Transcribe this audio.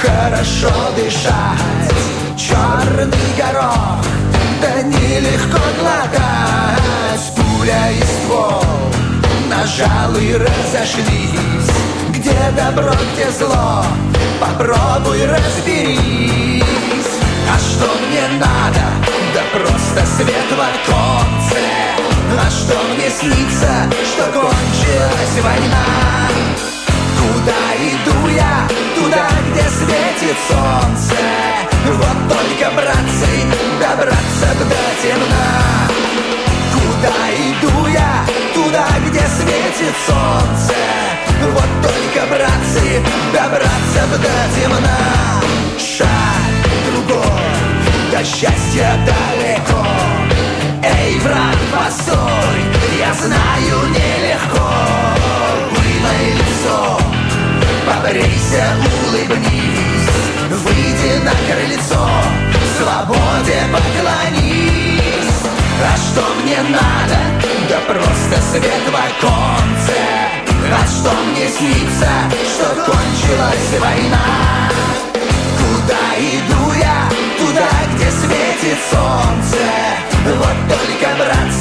хорошо дышать. Черный горох, да нелегко глотать. Пуля и ствол, нажал и разошлись. Где добро, где зло, попробуй разберись. А что мне надо? Да просто свет в оконце. А что мне снится? Что кончилась война. Куда иду я? Туда, где светит солнце. Вот только, братцы, добраться б до темна. Куда иду я? Туда, где светит солнце. Вот только, братцы, добраться б до темна. Шаг другой, до счастья далеко. Эй, брат, постой, я знаю, нелегко. Вымой лицо, побрейся, улыбнись. Выйди на крыльцо, свободе поклонись. А что мне надо? Да просто свет в оконце. А что мне снится? Что кончилась война. Куда иду я? Туда, где светит солнце. Вот только, брат,